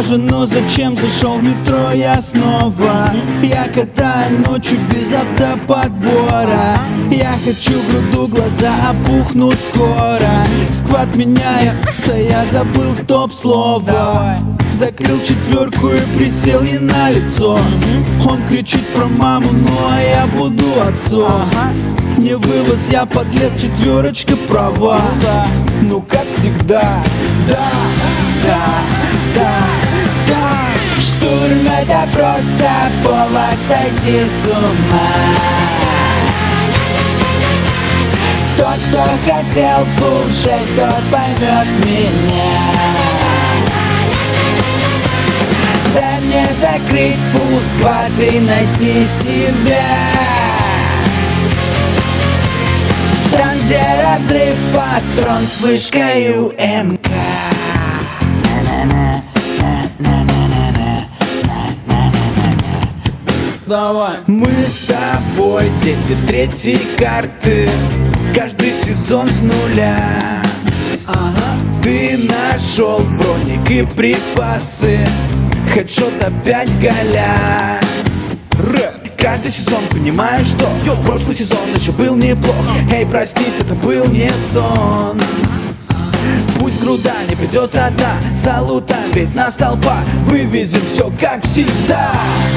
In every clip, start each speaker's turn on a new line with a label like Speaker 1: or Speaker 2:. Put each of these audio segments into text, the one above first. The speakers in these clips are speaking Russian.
Speaker 1: похоже, но зачем зашел в метро я снова? Я катаю ночью без автоподбора. Я хочу груду, глаза опухнут скоро. Сквад меняю, да я забыл стоп-слово. Закрыл четверку и присел ей на лицо. Он кричит про маму, ну а я буду отцом. Не вывоз, я подлез, четверочка права. Ну как всегда, да, да, да, да. Штурм — это просто повод сойти с ума. Тот, кто хотел фул-6, тот поймет меня. Дай мне закрыть фул-сквад и найти себя. Там, где разрыв, патрон с вышкой УМК.
Speaker 2: Давай.
Speaker 1: Мы с тобой дети третьей карты. Каждый сезон с нуля. Ты нашел броник и припасы. Хедшот опять голя. Рэп. Каждый сезон понимаешь, что прошлый сезон еще был неплох. Эй, простись, это был не сон. Пусть груда не придет одна, залутаем ведь на столба. Вывезем все как всегда.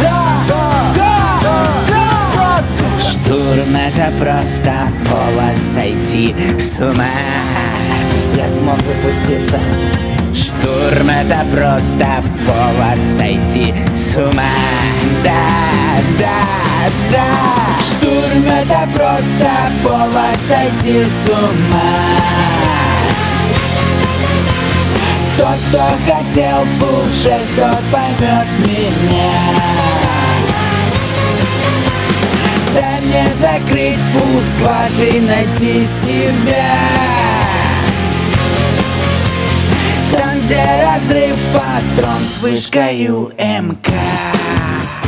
Speaker 1: Штурм — это просто повод сойти с ума. Я смог запуститься. Штурм — это просто повод сойти с ума. Да, да, да. Штурм — это просто повод сойти с ума. Тот, кто хотел фул-6, тот поймет меня. Дай мне закрыть фул-сквад и найти себя. Там, где разрыв, патрон с вышкой УМК.